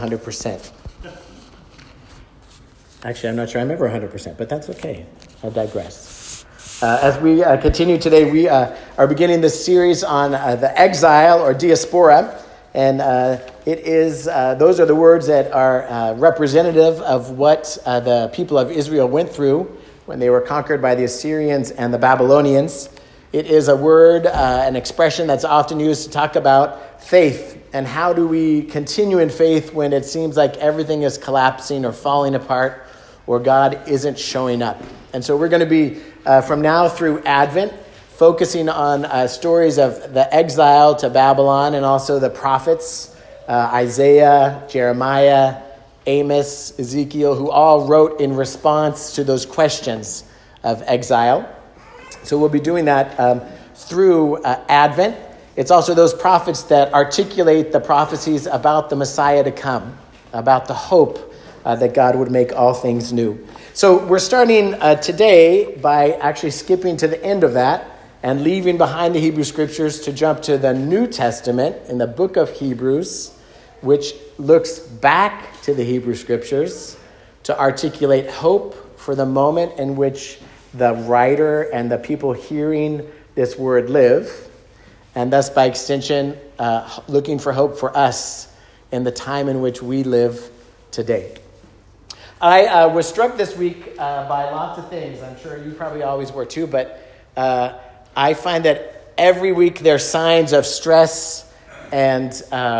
100%. Actually, I'm not sure I'm ever 100%, but that's okay. I digress. As we continue today, we are beginning this series on the exile or diaspora, and it is those are the words that are representative of what the people of Israel went through when they were conquered by the Assyrians and the Babylonians. It is a word, an expression that's often used to talk about faith. And how do we continue in faith when it seems like everything is collapsing or falling apart or God isn't showing up? And so we're going to be, from now through Advent, focusing on stories of the exile to Babylon and also the prophets, Isaiah, Jeremiah, Amos, Ezekiel, who all wrote in response to those questions of exile. So we'll be doing that through Advent. It's also those prophets that articulate the prophecies about the Messiah to come, about the hope that God would make all things new. So we're starting today by actually skipping to the end of that and leaving behind the Hebrew Scriptures to jump to the New Testament in the book of Hebrews, which looks back to the Hebrew Scriptures to articulate hope for the moment in which the writer and the people hearing this word live, and thus, by extension, looking for hope for us in the time in which we live today. I was struck this week by lots of things. I'm sure you probably always were too, but I find that every week there's signs of stress and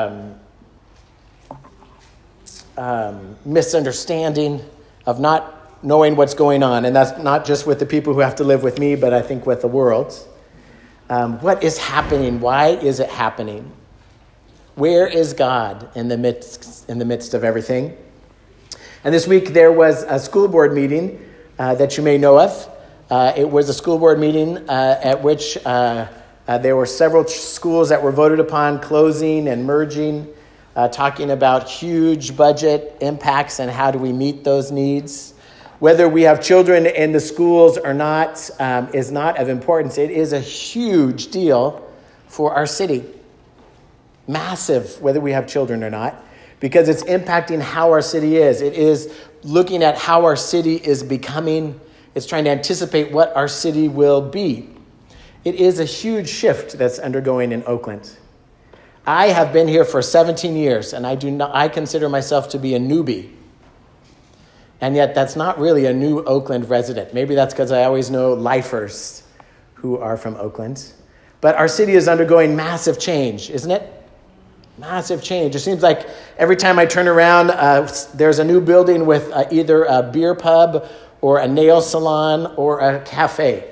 misunderstanding, of not knowing what's going on. And that's not just with the people who have to live with me, but I think with the world. What is happening? Why is it happening? Where is God in the midst of everything? And this week there was a school board meeting that you may know of. It was a school board meeting at which there were several schools that were voted upon closing and merging, talking about huge budget impacts and how do we meet those needs. Whether we have children in the schools or not is not of importance. It is a huge deal for our city. Massive, whether we have children or not, because it's impacting how our city is. It is looking at how our city is becoming. It's trying to anticipate what our city will be. It is a huge shift that's undergoing in Oakland. I have been here for 17 years, and I consider myself to be a newbie. And yet that's not really a new Oakland resident. Maybe that's because I always know lifers who are from Oakland. But our city is undergoing massive change, isn't it? Massive change. It seems like every time I turn around, there's a new building with either a beer pub or a nail salon or a cafe.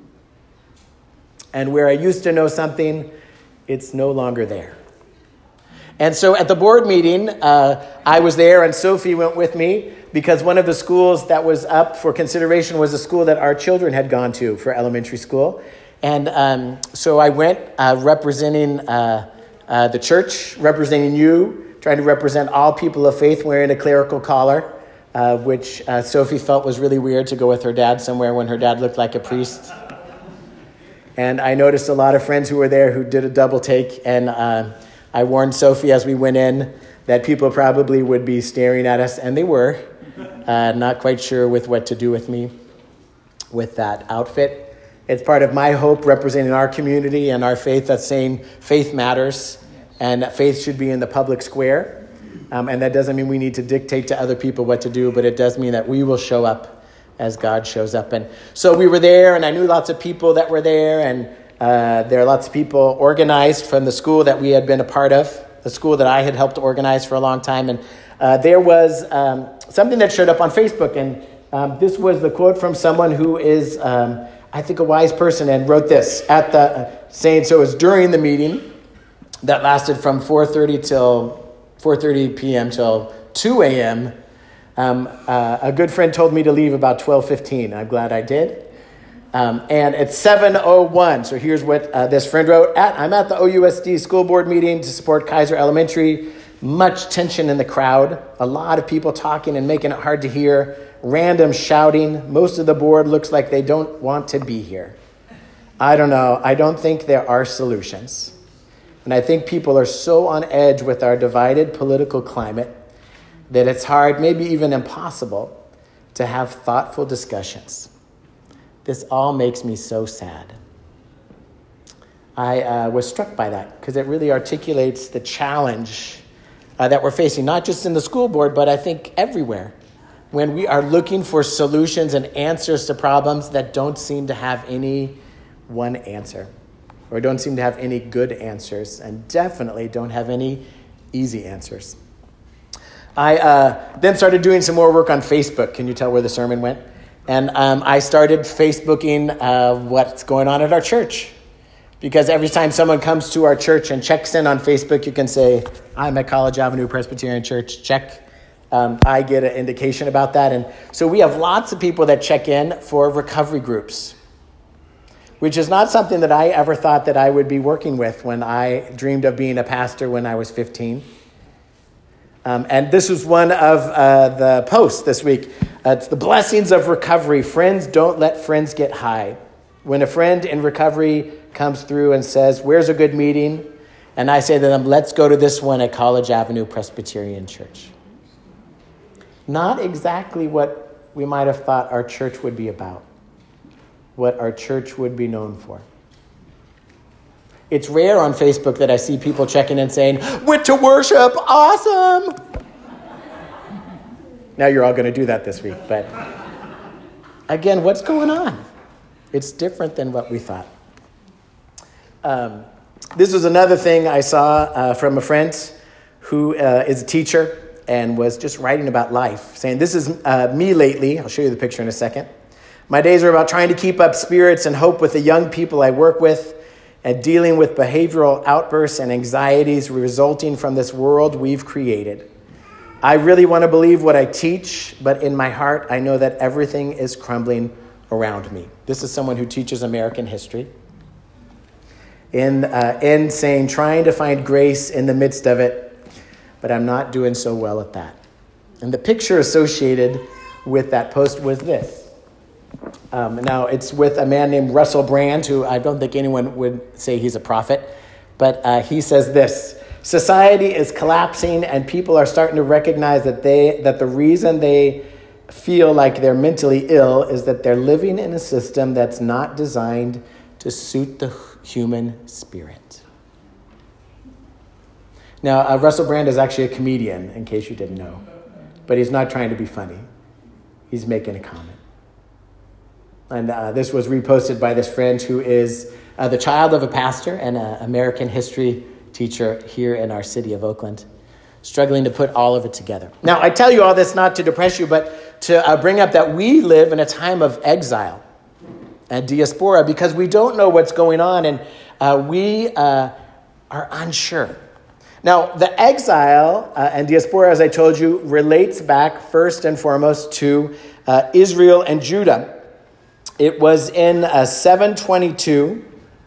And where I used to know something, it's no longer there. And so at the board meeting, I was there and Sophie went with me because one of the schools that was up for consideration was a school that our children had gone to for elementary school. And so I went representing the church, representing you, trying to represent all people of faith wearing a clerical collar, which Sophie felt was really weird to go with her dad somewhere when her dad looked like a priest. And I noticed a lot of friends who were there who did a double take, and I warned Sophie as we went in that people probably would be staring at us, and they were, not quite sure with what to do with me with that outfit. It's part of my hope representing our community and our faith that's saying faith matters and faith should be in the public square. And that doesn't mean we need to dictate to other people what to do, but it does mean that we will show up as God shows up. And so we were there, and I knew lots of people that were there, and there are lots of people organized from the school that we had been a part of, the school that I had helped organize for a long time. And there was something that showed up on Facebook, and this was the quote from someone who is, I think, a wise person, and wrote this at the saying. So it was during the meeting that lasted from 4:30 p.m. till 2 a.m. A good friend told me to leave about 12:15. I'm glad I did. And it's 7:01. So here's what this friend wrote. I'm at the OUSD school board meeting to support Kaiser Elementary. Much tension in the crowd. A lot of people talking and making it hard to hear. Random shouting. Most of the board looks like they don't want to be here. I don't know. I don't think there are solutions. And I think people are so on edge with our divided political climate that it's hard, maybe even impossible, to have thoughtful discussions. This all makes me so sad. I was struck by that because it really articulates the challenge that we're facing, not just in the school board, but I think everywhere, when we are looking for solutions and answers to problems that don't seem to have any one answer, or don't seem to have any good answers, and definitely don't have any easy answers. I then started doing some more work on Facebook. Can you tell where the sermon went? And I started Facebooking what's going on at our church. Because every time someone comes to our church and checks in on Facebook, you can say, I'm at College Avenue Presbyterian Church, check. I get an indication about that. And so we have lots of people that check in for recovery groups, which is not something that I ever thought that I would be working with when I dreamed of being a pastor when I was 15. And this was one of the posts this week. It's the blessings of recovery. Friends, don't let friends get high. When a friend in recovery comes through and says, where's a good meeting? And I say to them, let's go to this one at College Avenue Presbyterian Church. Not exactly what we might have thought our church would be about, what our church would be known for. It's rare on Facebook that I see people checking in saying, went to worship, awesome. Now you're all going to do that this week, but again, what's going on? It's different than what we thought. This was another thing I saw from a friend who is a teacher and was just writing about life, saying, this is me lately. I'll show you the picture in a second. My days are about trying to keep up spirits and hope with the young people I work with and dealing with behavioral outbursts and anxieties resulting from this world we've created. I really want to believe what I teach, but in my heart, I know that everything is crumbling around me. This is someone who teaches American history. In saying, trying to find grace in the midst of it, but I'm not doing so well at that. And the picture associated with that post was this. Now, it's with a man named Russell Brand, who I don't think anyone would say he's a prophet, but he says this: society is collapsing and people are starting to recognize that the reason they feel like they're mentally ill is that they're living in a system that's not designed to suit the human spirit. Now, Russell Brand is actually a comedian, in case you didn't know, but he's not trying to be funny. He's making a comment. And this was reposted by this friend who is the child of a pastor and an American history teacher here in our city of Oakland, struggling to put all of it together. Now, I tell you all this not to depress you, but to bring up that we live in a time of exile and diaspora because we don't know what's going on and we are unsure. Now, the exile and diaspora, as I told you, relates back first and foremost to Israel and Judah. It was in 722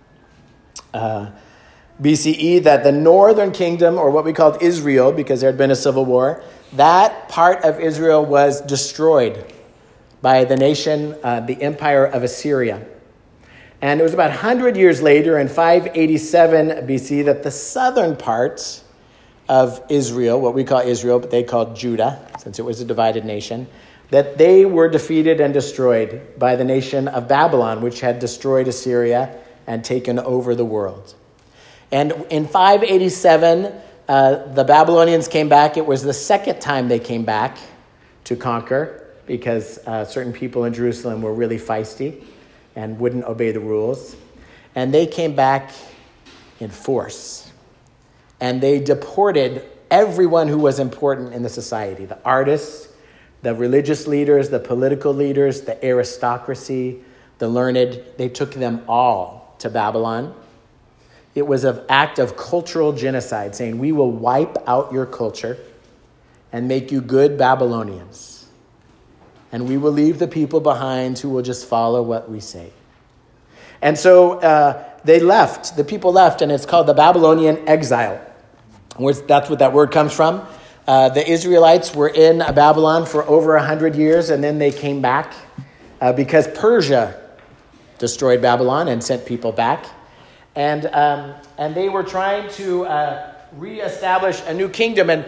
BCE that the northern kingdom, or what we called Israel, because there had been a civil war, that part of Israel was destroyed by the nation, the empire of Assyria. And it was about 100 years later, in 587 BC, that the southern part of Israel, what we call Israel, but they called Judah, since it was a divided nation, that they were defeated and destroyed by the nation of Babylon, which had destroyed Assyria and taken over the world. And in 587, the Babylonians came back. It was the second time they came back to conquer because certain people in Jerusalem were really feisty and wouldn't obey the rules. And they came back in force. And they deported everyone who was important in the society, the artists, the religious leaders, the political leaders, the aristocracy, the learned. They took them all to Babylon. It was an act of cultural genocide, saying, we will wipe out your culture and make you good Babylonians. And we will leave the people behind who will just follow what we say. And so they left, the people left, and it's called the Babylonian exile. That's what that word comes from. The Israelites were in Babylon for over 100 years, and then they came back because Persia destroyed Babylon and sent people back. And they were trying to reestablish a new kingdom. And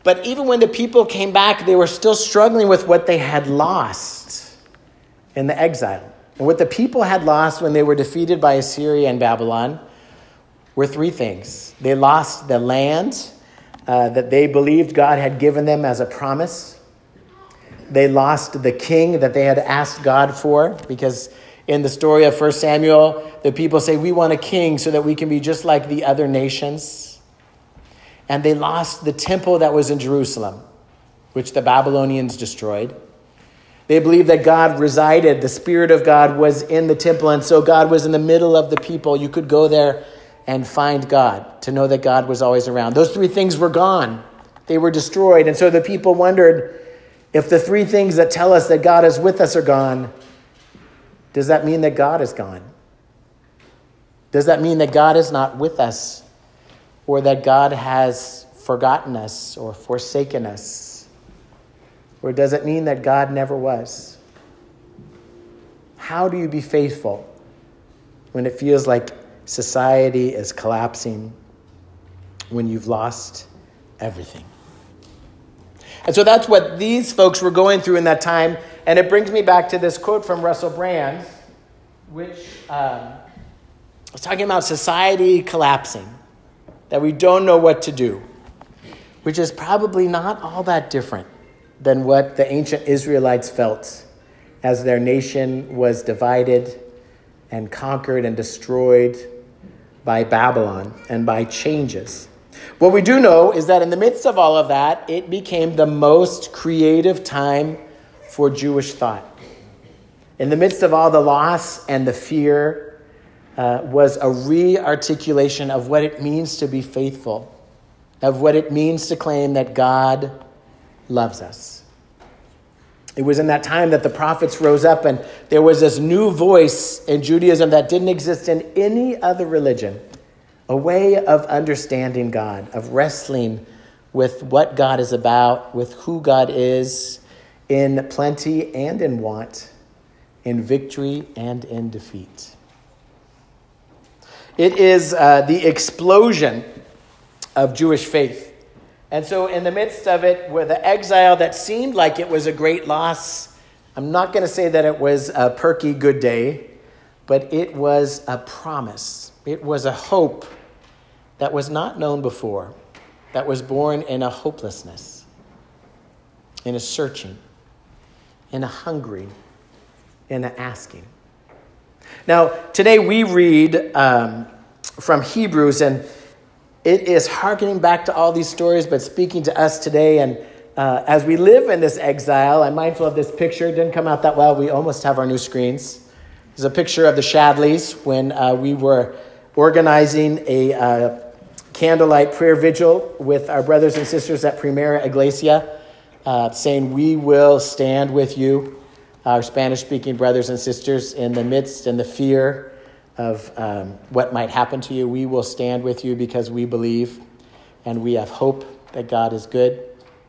But even when the people came back, they were still struggling with what they had lost in the exile. And what the people had lost when they were defeated by Assyria and Babylon were three things. They lost the land that they believed God had given them as a promise. They lost the king that they had asked God for, because in the story of 1 Samuel, the people say, we want a king so that we can be just like the other nations. And they lost the temple that was in Jerusalem, which the Babylonians destroyed. They believed that God resided, the Spirit of God was in the temple, and so God was in the middle of the people. You could go there and find God, to know that God was always around. Those three things were gone. They were destroyed. And so the people wondered, if the three things that tell us that God is with us are gone, does that mean that God is gone? Does that mean that God is not with us, or that God has forgotten us or forsaken us? Or does it mean that God never was? How do you be faithful when it feels like society is collapsing, when you've lost everything? And so that's what these folks were going through in that time. And it brings me back to this quote from Russell Brand, which was talking about society collapsing, that we don't know what to do, which is probably not all that different than what the ancient Israelites felt as their nation was divided and conquered and destroyed by Babylon and by changes. What we do know is that in the midst of all of that, it became the most creative time for Jewish thought. In the midst of all the loss and the fear was a re-articulation of what it means to be faithful, of what it means to claim that God loves us. It was in that time that the prophets rose up, and there was this new voice in Judaism that didn't exist in any other religion. A way of understanding God, of wrestling with what God is about, with who God is, in plenty and in want, in victory and in defeat. It is the explosion of Jewish faith. And so in the midst of it, with the exile that seemed like it was a great loss, I'm not going to say that it was a perky good day, but it was a promise. It was a hope that was not known before, that was born in a hopelessness, in a searching, in a hungering, in an asking. Now, today we read from Hebrews, and it is hearkening back to all these stories, but speaking to us today. And as we live in this exile, I'm mindful of this picture. It didn't come out that well. We almost have our new screens. There's a picture of the Shadleys when we were organizing a candlelight prayer vigil with our brothers and sisters at Primera Iglesia, saying, we will stand with you, our Spanish-speaking brothers and sisters, in the midst and the fear of what might happen to you. We will stand with you because we believe and we have hope that God is good.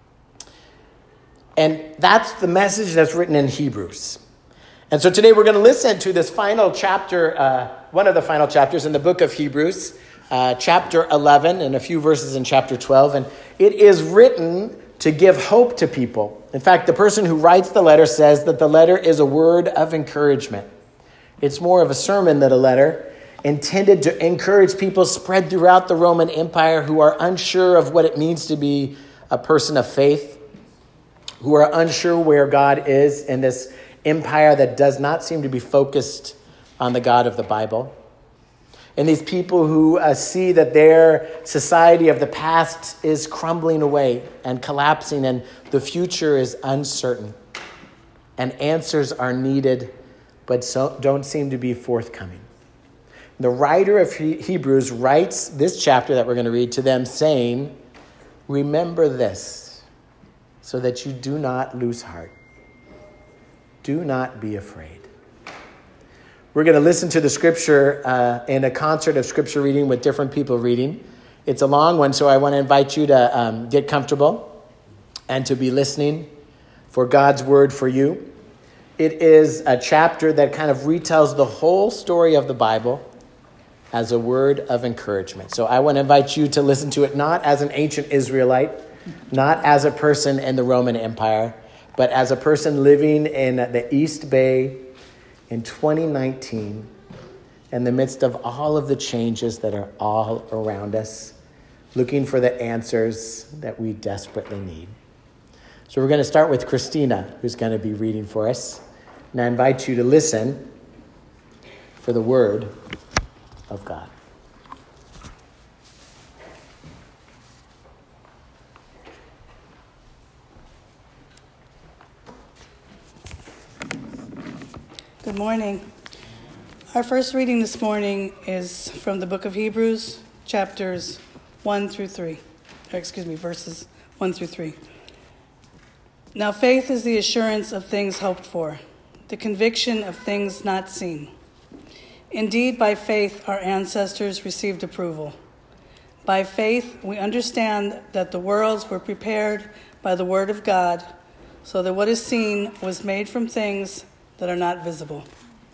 And that's the message that's written in Hebrews. And so today we're going to listen to this final chapter, one of the final chapters in the book of Hebrews, chapter 11 and a few verses in chapter 12. And it is written to give hope to people. In fact, the person who writes the letter says that the letter is a word of encouragement. It's more of a sermon than a letter, intended to encourage people spread throughout the Roman Empire who are unsure of what it means to be a person of faith, who are unsure where God is in this empire that does not seem to be focused on the God of the Bible. And these people who see that their society of the past is crumbling away and collapsing, and the future is uncertain, and answers are needed, but don't seem to be forthcoming. The writer of Hebrews writes this chapter that we're going to read to them saying, remember this, so that you do not lose heart. Do not be afraid. We're going to listen to the scripture in a concert of scripture reading with different people reading. It's a long one, so I want to invite you to get comfortable and to be listening for God's word for you. It is a chapter that kind of retells the whole story of the Bible as a word of encouragement. So I want to invite you to listen to it not as an ancient Israelite, not as a person in the Roman Empire, but as a person living in the East Bay in 2019, in the midst of all of the changes that are all around us, looking for the answers that we desperately need. So we're going to start with Christina, who's going to be reading for us. And I invite you to listen for the word of God. Good morning. Our first reading this morning is from the book of Hebrews, verses 1 through 3. Now faith is the assurance of things hoped for, the conviction of things not seen. Indeed, by faith our ancestors received approval. By faith we understand that the worlds were prepared by the word of God, so that what is seen was made from things that are not visible.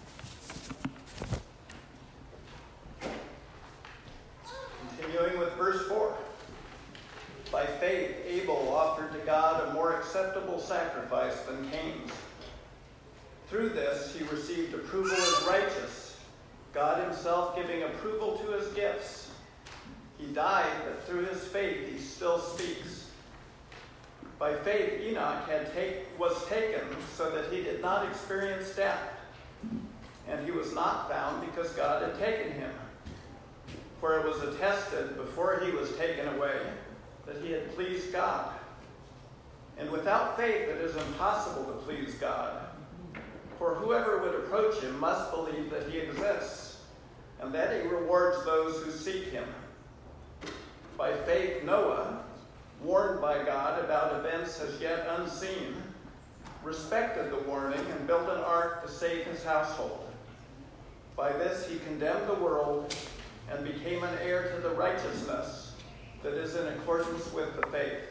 Continuing with verse 4. By faith Abel offered to God a more acceptable sacrifice than Cain's. Through this he received approval as righteous, God himself giving approval to his gifts. He died, but through his faith he still speaks. By faith, Enoch was taken so that he did not experience death, and he was not found because God had taken him. For it was attested before he was taken away that he had pleased God. And without faith it is impossible to please God. For whoever would approach him must believe that he exists, and that he rewards those who seek him. By faith, Noah, warned by God about events as yet unseen, respected the warning and built an ark to save his household. By this he condemned the world and became an heir to the righteousness that is in accordance with the faith.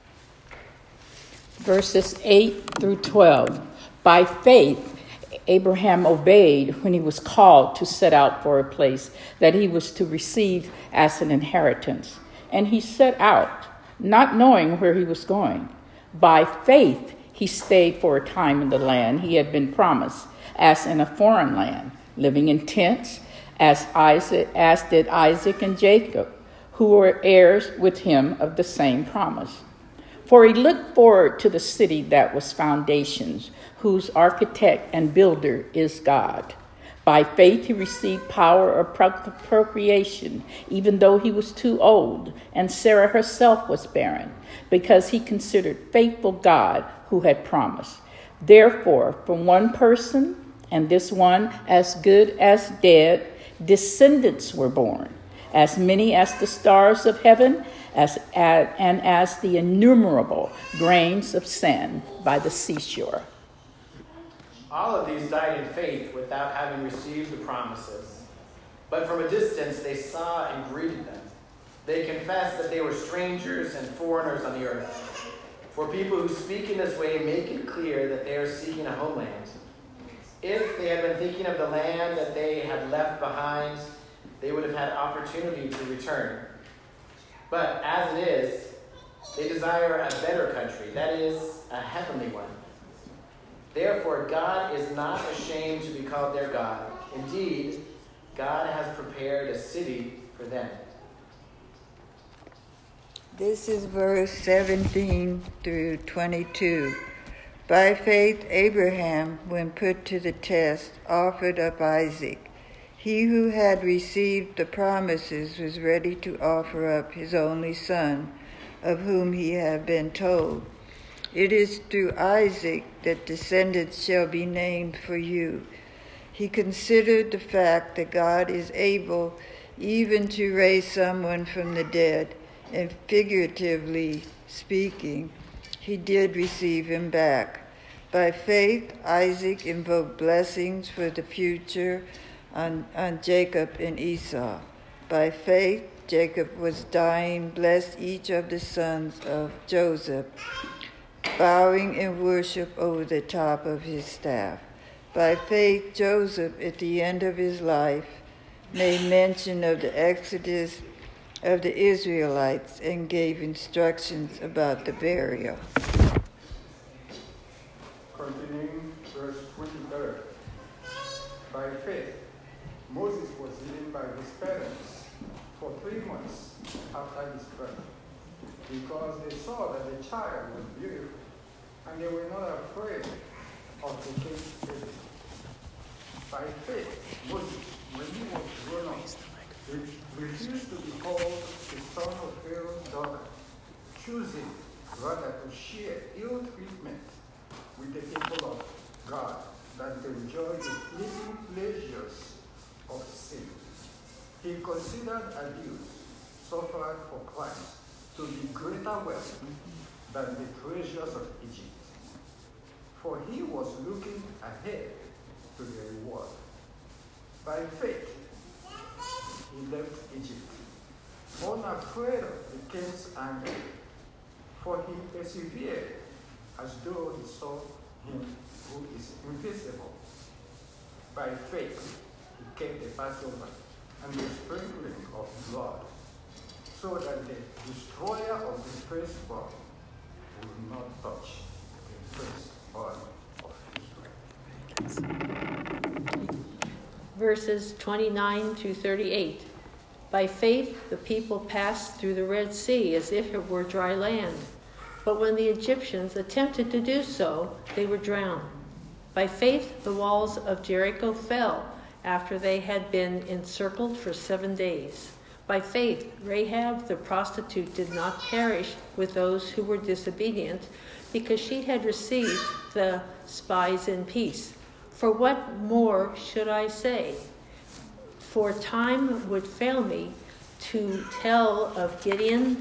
Verses 8 through 12. By faith, Abraham obeyed when he was called to set out for a place that he was to receive as an inheritance. And he set out, not knowing where he was going. By faith, he stayed for a time in the land he had been promised, as in a foreign land, living in tents, as did Isaac and Jacob, who were heirs with him of the same promise. For he looked forward to the city that was foundations, whose architect and builder is God. By faith he received power of procreation, even though he was too old, and Sarah herself was barren, because he considered faithful God who had promised. Therefore, from one person, and this one as good as dead, descendants were born, as many as the stars of heaven, and as the innumerable grains of sand by the seashore. All of these died in faith without having received the promises. But from a distance they saw and greeted them. They confessed that they were strangers and foreigners on the earth. For people who speak in this way make it clear that they are seeking a homeland. If they had been thinking of the land that they had left behind, they would have had opportunity to return. But as it is, they desire a better country, that is, a heavenly one. Therefore, God is not ashamed to be called their God. Indeed, God has prepared a city for them. This is verse 17 through 22. By faith, Abraham, when put to the test, offered up Isaac. He who had received the promises was ready to offer up his only son, of whom he had been told, "It is through Isaac that descendants shall be named for you." He considered the fact that God is able even to raise someone from the dead, and figuratively speaking, he did receive him back. By faith, Isaac invoked blessings for the future on Jacob and Esau. By faith, Jacob was dying, blessed each of the sons of Joseph, bowing in worship over the top of his staff. By faith, Joseph, at the end of his life, made mention of the Exodus of the Israelites and gave instructions about the burial. Continuing verse 23. By faith, Moses was hidden by his parents for 3 months after his birth, because they saw that the child was beautiful, and they were not afraid of the king's edict. By faith, Moses, when he was grown up, refused to be called the son of Pharaoh's daughter, choosing rather to share ill treatment with the people of God than to enjoy the fleeting pleasures of sin. He considered abuse suffered for Christ to be greater wealth than the treasures of Egypt, for he was looking ahead to the reward. By faith, he left Egypt, unafraid of the king's anger, for he persevered as though he saw him who is invisible. By faith, he kept the Passover and the sprinkling of blood, so that the destroyer of the firstborn will not touch the firstborn of Israel. Verses 29 through 38. By faith, the people passed through the Red Sea as if it were dry land. But when the Egyptians attempted to do so, they were drowned. By faith, the walls of Jericho fell after they had been encircled for 7 days. By faith, Rahab the prostitute did not perish with those who were disobedient, because she had received the spies in peace. For what more should I say? For time would fail me to tell of Gideon,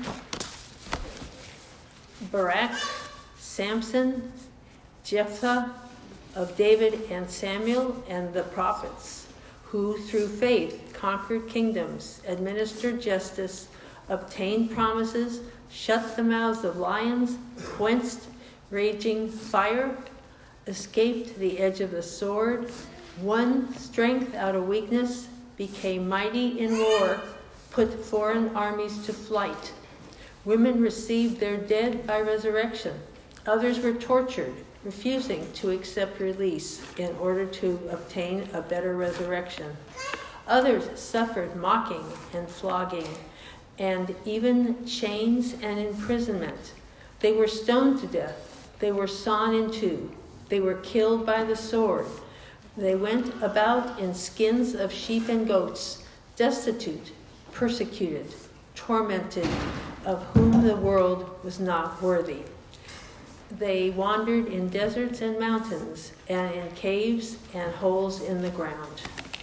Barak, Samson, Jephthah, of David and Samuel and the prophets, who through faith conquered kingdoms, administered justice, obtained promises, shut the mouths of lions, quenched raging fire, escaped the edge of the sword, won strength out of weakness, became mighty in war, put foreign armies to flight. Women received their dead by resurrection. Others were tortured, refusing to accept release in order to obtain a better resurrection. Others suffered mocking and flogging, and even chains and imprisonment. They were stoned to death. They were sawn in two. They were killed by the sword. They went about in skins of sheep and goats, destitute, persecuted, tormented, of whom the world was not worthy. They wandered in deserts and mountains, and in caves and holes in the ground.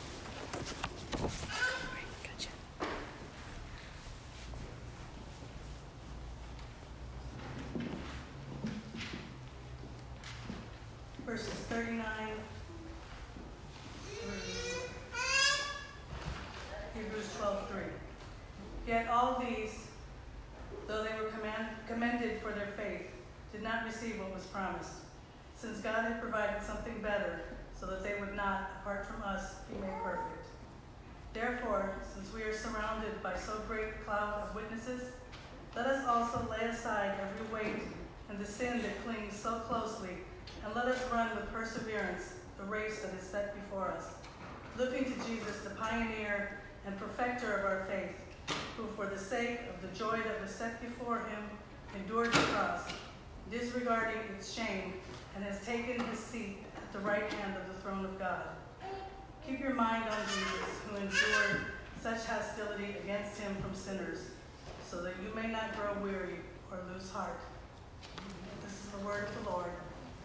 Verses 39 through Hebrews 12:3. Yet all these, though they were commended for their faith, did not receive what was promised, since God had provided something better, so that they would not, apart from us, be made perfect. Therefore, since we are surrounded by so great a cloud of witnesses, let us also lay aside every weight and the sin that clings so closely, and let us run with perseverance the race that is set before us, looking to Jesus, the pioneer and perfecter of our faith, who for the sake of the joy that was set before him endured the cross, disregarding its shame, and has taken his seat at the right hand of the throne of God. Keep your mind on Jesus, who endured such hostility against him from sinners, so that you may not grow weary or lose heart. This is the word of the Lord.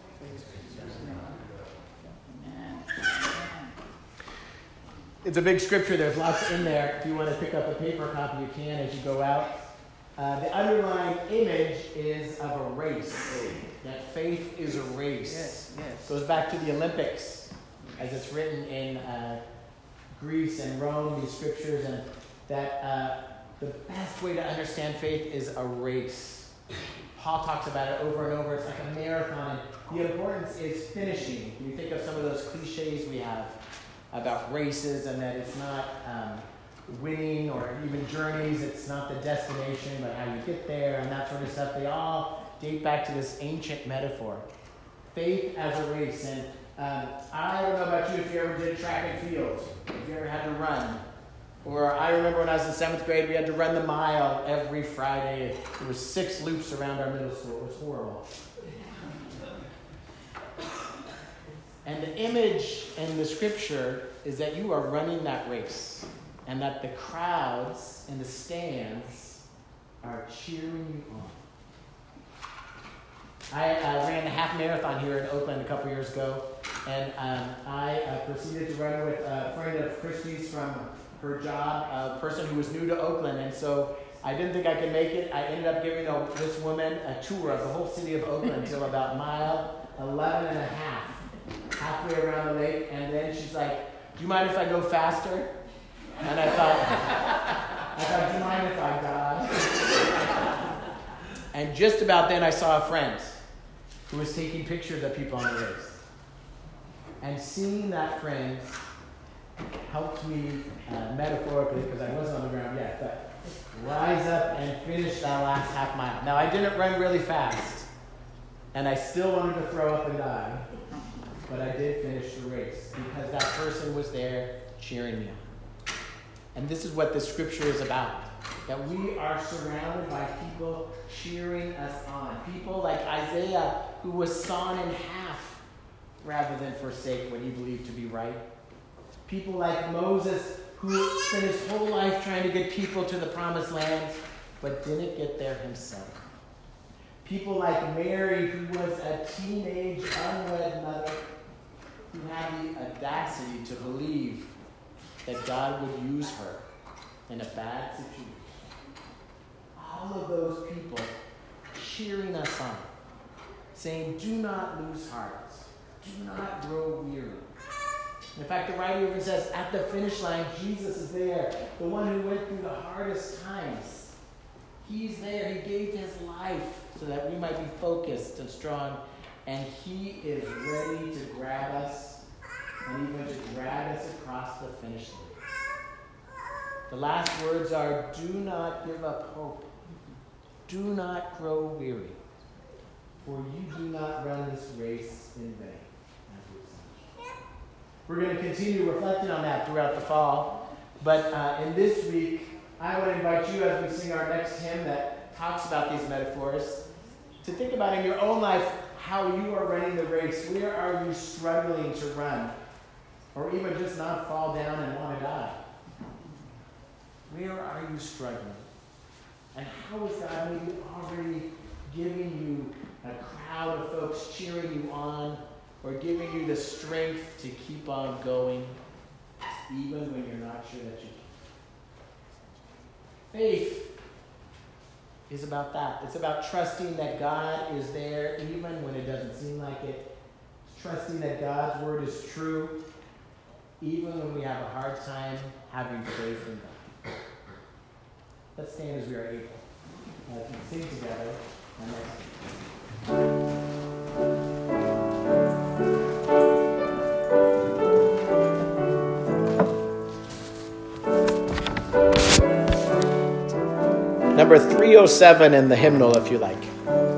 It's a big scripture. There's lots in there. If you want to pick up a paper copy, you can as you go out. The underlying image is of a race. That faith is a race. Yes. Goes back to the Olympics, as it's written in Greece and Rome, these scriptures, and that the best way to understand faith is a race. Paul talks about it over and over. It's like a marathon. And the importance is finishing. You think of some of those cliches we have about races, and that it's not winning or even journeys. It's not the destination, but how you get there and that sort of stuff. They all date back to this ancient metaphor. Faith as a race. And I don't know about you if you ever did track and field, if you ever had to run. Or I remember when I was in 7th grade, we had to run the mile every Friday. There were 6 loops around our middle school. It was horrible. And the image in the scripture is that you are running that race and that the crowds in the stands are cheering you on. I ran the half marathon here in Oakland a couple years ago, and I proceeded to run with a friend of Christy's from her job, a person who was new to Oakland, and so I didn't think I could make it. I ended up giving this woman a tour of the whole city of Oakland until about mile 11 and a half. Halfway around the lake, and then she's like, "Do you mind if I go faster?" And I thought, "Do you mind if I die?" And just about then I saw a friend who was taking pictures of people on the race. And seeing that friend helped me, metaphorically, because I wasn't on the ground yet, but rise up and finish that last half mile. Now, I didn't run really fast, and I still wanted to throw up and die. But I did finish the race because that person was there cheering me on. And this is what the scripture is about. That we are surrounded by people cheering us on. People like Isaiah, who was sawn in half rather than forsake what he believed to be right. People like Moses, who spent his whole life trying to get people to the promised land, but didn't get there himself. People like Mary, who was a teenage unwed mother, who had the audacity to believe that God would use her in a bad situation. All of those people cheering us on, saying, "Do not lose heart. Do not grow weary." In fact, the writer even says, at the finish line, Jesus is there, the one who went through the hardest times. He's there. He gave his life so that we might be focused and strong. And he is ready to grab us and even to drag us across the finish line. The last words are, do not give up hope. Do not grow weary, for you do not run this race in vain. We're going to continue reflecting on that throughout the fall. But in this week, I would invite you, as we sing our next hymn that talks about these metaphors, to think about in your own life how you are running the race. Where are you struggling to run? Or even just not fall down and want to die? Where are you struggling? And how is God maybe already giving you a crowd of folks cheering you on, or giving you the strength to keep on going, even when you're not sure that you can? Faith is about that. It's about trusting that God is there even when it doesn't seem like it. It's trusting that God's word is true even when we have a hard time having faith in God. Let's stand as we are able. As we sing together. Number 307 in the hymnal, if you like.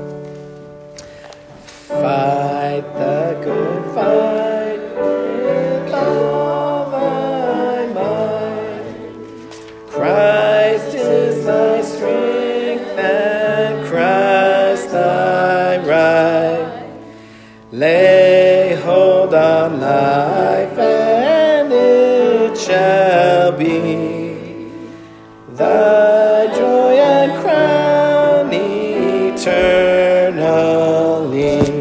Fight the good fight with all thy might. Christ is thy strength and Christ thy right. Lay hold on life and it shall be thy joy and crown eternally.